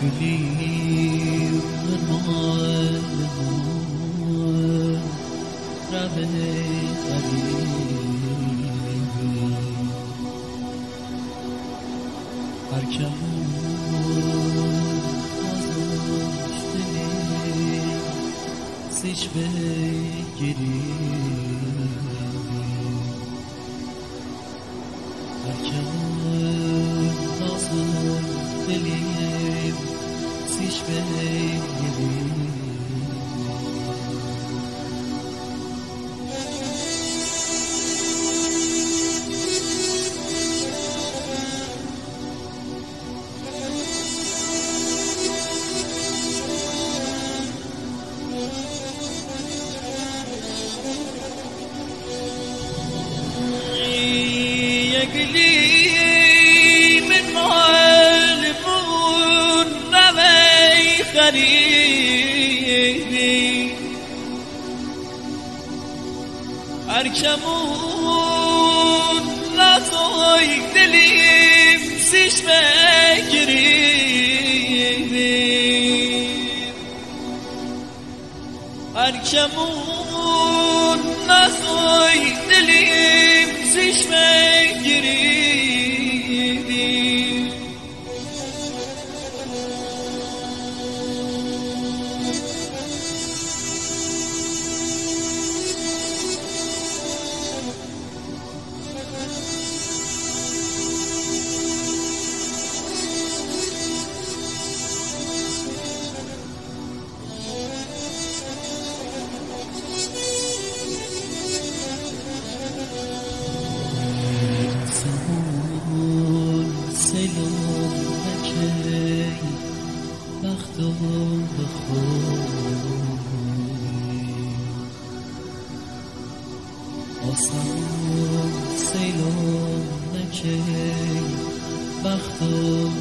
گلیم مال رب قریبی هر کمون آزاش دلی سیش بگیری هر کمون آزاش دلی سیش بگیری گلی من مال مون نمی خریدی هر کمون لطای دلیم سیش بگیریدی هر کمون لطای دلیم سیش بگیریدی آسمان سیلان نکی بختم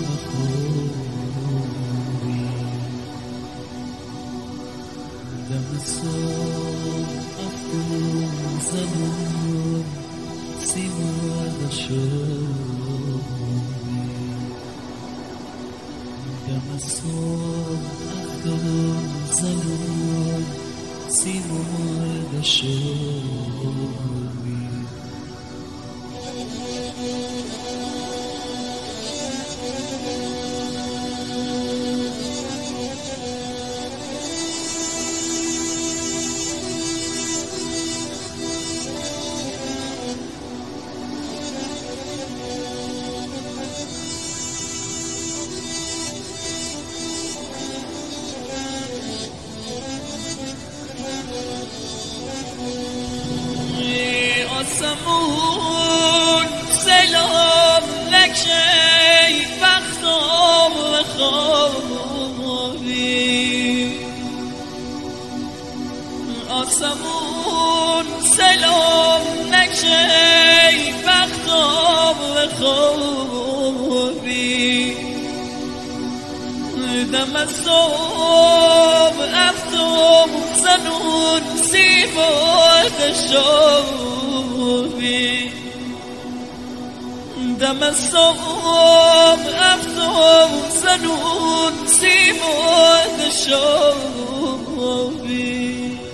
بخوری دم صبح افکون زنون سیمرد شوری دم صبح افکون زنون سیمرد شوری آسمون سلام لکی بختم بخوری آسمون سلام لکی بختم بخوری دم صبح افتم زنون سیمرد شوری دم صبح افتم زنون سیمرد شوری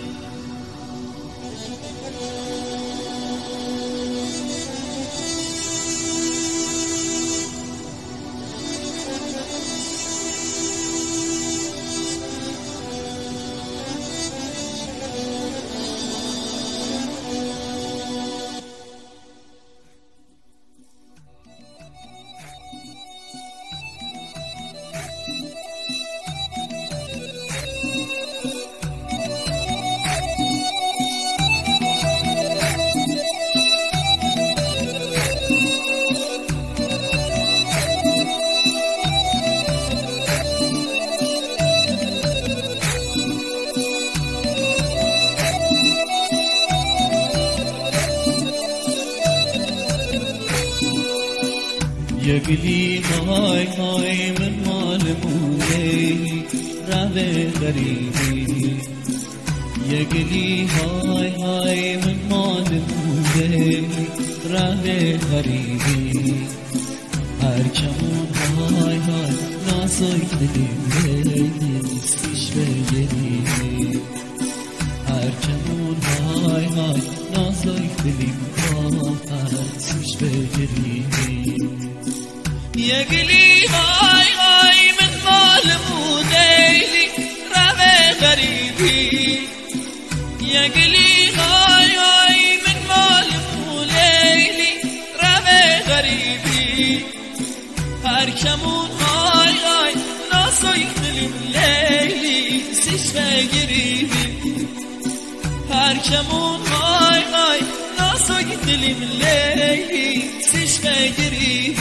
یگلی های های من مال مونه رب غریبی یگلی های های من مال مونه رب غریبی هر کمون های های نازای دلیم نیستیش بگیری هر کمون های های نازای دلیم راحتش بگیری یه گلی های های من مالمون لیلی روه غریبی یه گلی های های من مالمون لیلی روه غریبی هر کمون های های نازای دلیم لیلی سیش بگیری هر کمون های های نازای دلیم لیلی سیش بگیری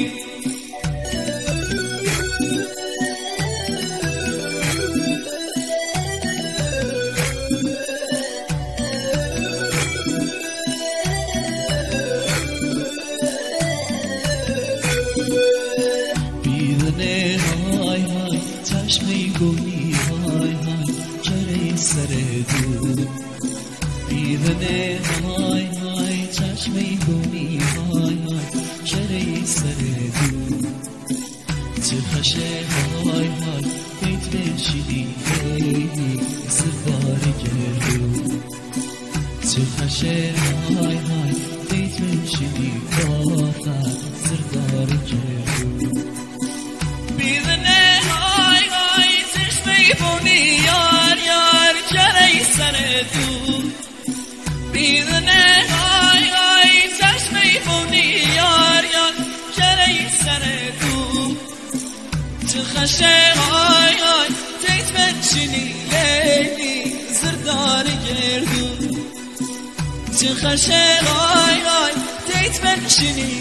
های های چشمی گونی های های چره سر دو بیدنه های های چشمی گونی های های چره سر دو چه خشه های های بیت بنشیدی لیلی سردار گردو چه خشه های های بیت بنشیدی راحت سردار گردو بیدنه های های چشمی بونی یار یار چره سر دو بیدنه های های چشمی بونی یار یار چره سر دو چه خشه های های تیت بنشینی لیلی زردار گردو چه خشه های های تیت بنشینی